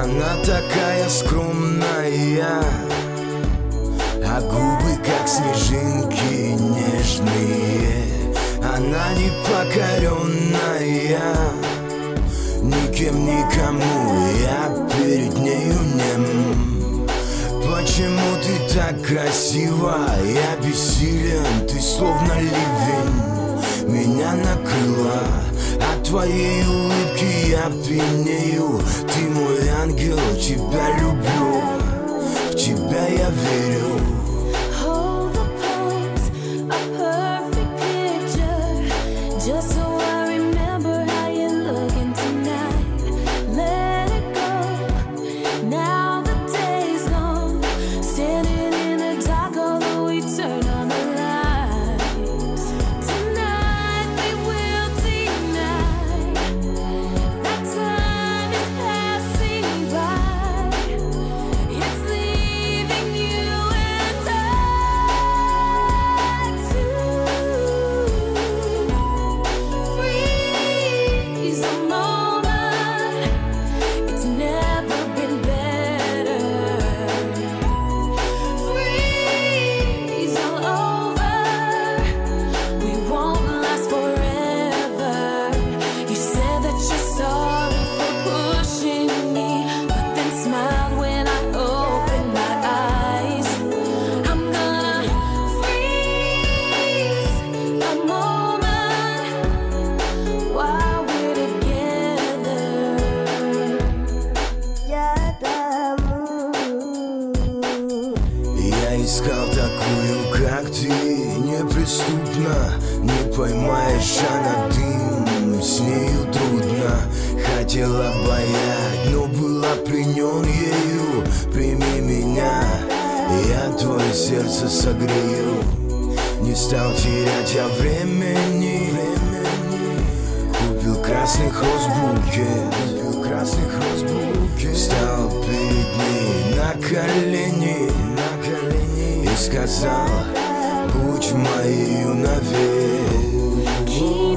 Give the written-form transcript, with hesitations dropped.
Она такая скромная, а губы как снежинки нежные. Она непокоренная, никем никому, я перед нею нем. Почему ты так красива? Я бессилен, ты словно ливень меня накрыла. От твоей улыбки я пьянею. Ты мой ангел, тебя люблю, в тебя я верю. Just so I remember how you're looking tonight. Let it go. Now the day's gone. Standing in the dark, although we turn on the lights. Tonight we will deny that time is passing by. It's leaving you and I too. Freeze a moment. It's never been better. Freeze all over. We won't last forever. You said that you're sorry for pushing me, but then smiled when I opened my eyes. I'm gonna freeze a moment while we're together. Я искал такую, как ты, неприступна. Не поймаешь, она дым, с нею трудно. Хотел обаять, но была пленен ею. Прими меня, я твое сердце согрею. Не стал терять я времени. Купил красных роз букет, стал перед ней на колени и сказал: будь моею навек.